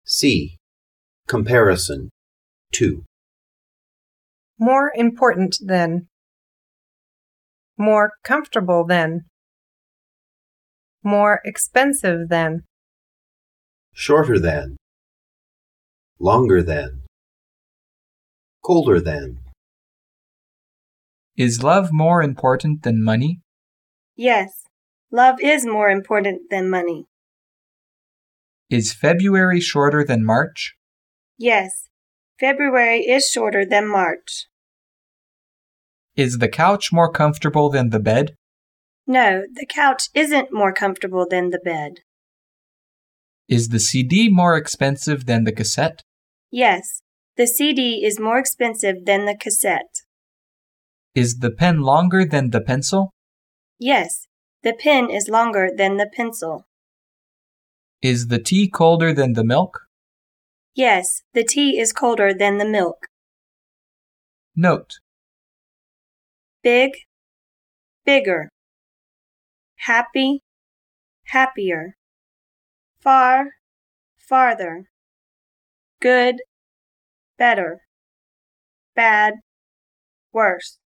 C. Comparison. 2. More important than. More comfortable than. More expensive than. Shorter than. Longer than. Colder than. Is love more important than money? Yes, love is more important than money. Is February shorter than March? Yes, February is shorter than March. Is the couch more comfortable than the bed? No, the couch isn't more comfortable than the bed. Is the CD more expensive than the cassette? Yes, the CD is more expensive than the cassette. Is the pen longer than the pencil? Yes, the pen is longer than the pencil. Is the tea colder than the milk? Yes, the tea is colder than the milk. Note: Big, bigger. Happy, happier. Far, farther. Good, better. Bad, worse.